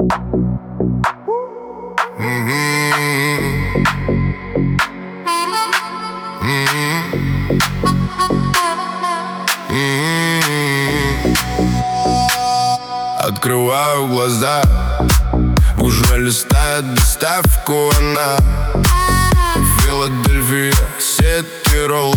Открываю глаза, уже листает доставку она. Филадельфия, сети ролл.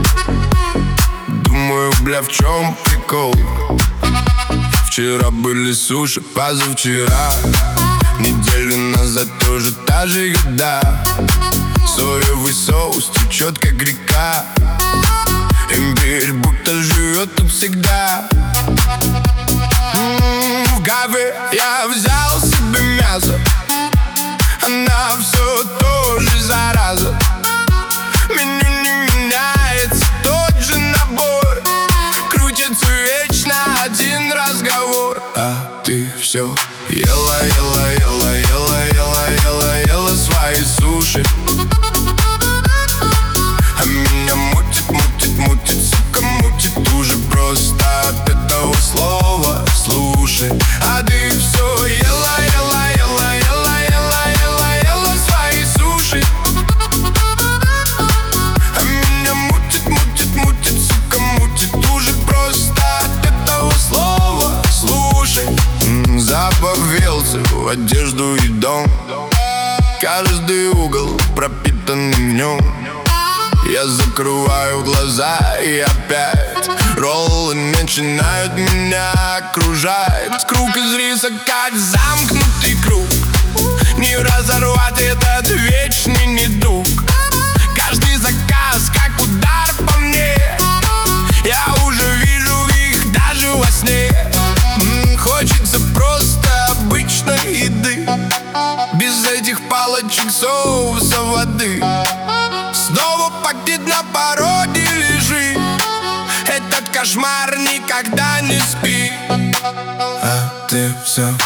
Думаю, бля, в чем прикол? Вчера были суши, позавчера. Неделю назад тоже та же еда. Соевый соус течет, как река. Имбирь будто живет тут всегда. В кафе я взял себе мясо. Она все тоже зараза. Меню не меняется, тот же набор. Крутится вечно один разговор. А ты все ела, ела, ела, ела, ела, ела, ела свои суши. А меня мутит, мутит, мутит, сука, мутит уже просто от этого слова слушай. А ты все ела, ела, ела, ела, ела, ела, ела свои суши. А меня мутит, мутит, мутит, сука, мутит уже просто от этого слова слушай. Запах вилсы в одежду и дом. Каждый угол пропитан днем. Я закрываю глаза и опять роллы начинают меня окружать. Круг из риса, как замкнутый круг. Не разорвать этот вечный недуг. Каждый заказ, как удар по мне. Я уже вижу их даже во сне. Хочется просто обычной еды, без этих палочек, соуса, воды. Снова пакет на пороге лежит. Этот кошмар никогда не спит. А ты все